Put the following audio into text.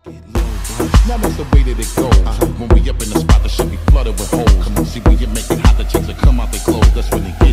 Now that's the way that it goes. When we up in the spot, the shit be flooded with holes. See, when you make it hot, the chicks that come out they clothes. That's when they